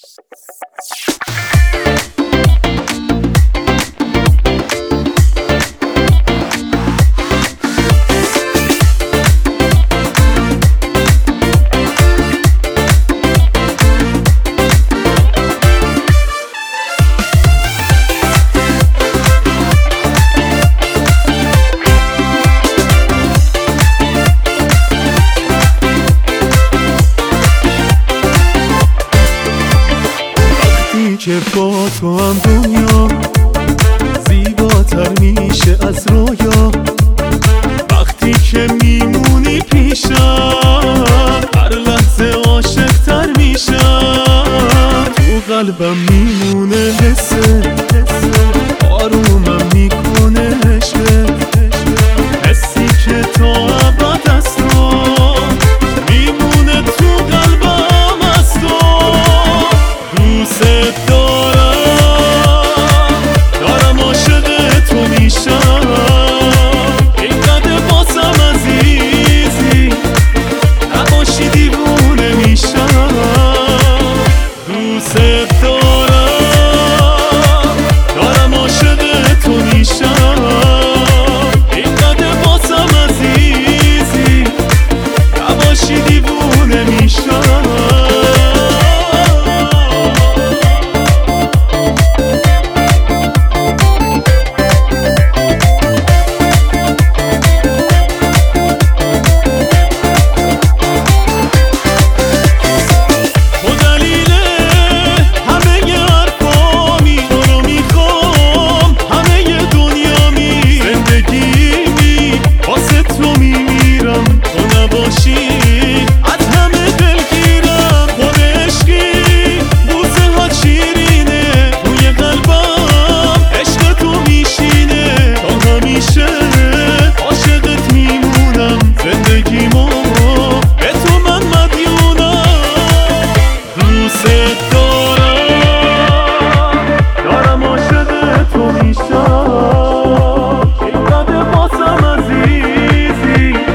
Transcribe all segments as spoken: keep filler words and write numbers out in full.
که با تو هم دنیا زیباتر میشه از رویا، وقتی که میمونی پیشم هر لحظه عاشق تر میشم. تو قلبم میمونه حسه، آرومم میکنه عشقت، حسی که تا ابد است رو میمونه تو قلبم از تو. دوست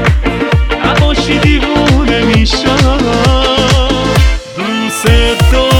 دیوونه میشم، دوست دارم.